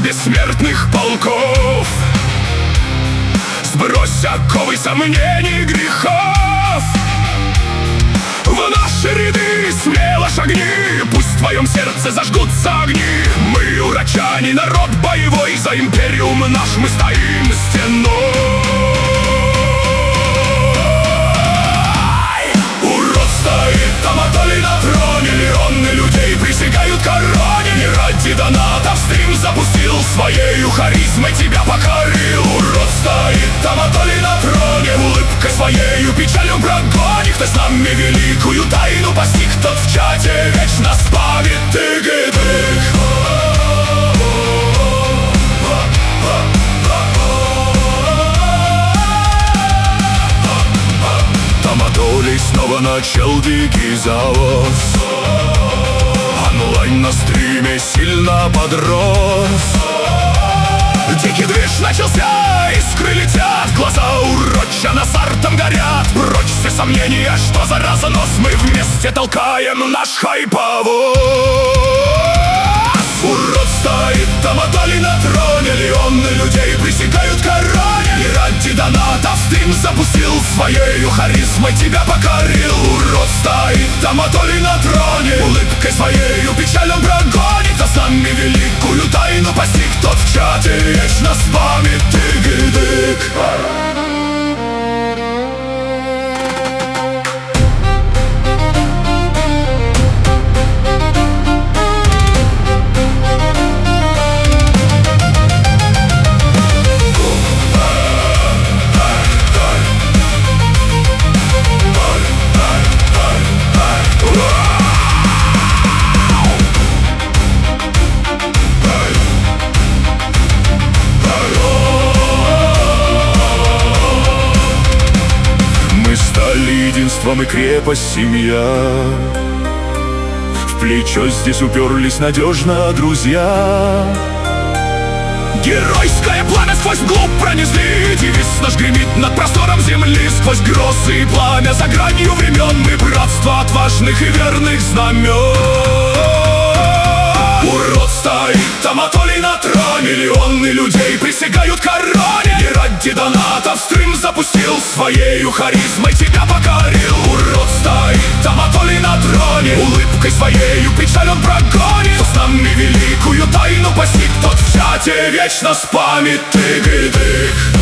бессмертных полков. Сбрось оковы сомнений, грехов. В наши ряды смело шагни, пусть в твоем сердце зажгутся огни. Мы урачане, народ боевой, за империум наш мы стоим стеной. Урод стоит там, а то ли на троне. Миллионы людей присягают короне. Не ради донатов стрим запустил, своею харизмой тебя покорил. Урод стоит там, а то ли на троне. Улыбкой своею печалью прогонит. Кто с нами великую тайну постиг, тот в чате вечно спамит тык-тык. Таматолий снова начал дикий завоз. Онлайн на стриме сильно подрос. Дикий движ начался, искры летят, глаза уроча с артом горят. Прочь все сомнения, что за разнос, мы вместе толкаем наш хайповоз. Урод стоит там, а то ли на троне. Миллионы людей присягают короне. Не ради донатов стрим запустил, своею харизмой тебя покорил. Урод стоит там, а то ли на троне. Улыбкой своею печаль он прогонит. А с нами великую тайну постиг, тот в чате вечно спамит тык-тык. Единством и крепость семья. В плечо здесь уперлись надежно друзья. Геройское пламя сквозь вглубь пронесли. Девиз наш гремит над простором земли. Сквозь грозы и пламя за гранью времен мы братство отважных и верных знамен. Урод стоит там, а то ли на троне. Миллионы людей присягают короне. Не ради донатов стрим запустил, своею харизмой тебя покорил. Урод стоит там, а то ли на троне. Улыбкой своею печаль он прогонит. Кто с нами великую тайну постиг, тот в чате вечно спамит тык-тык.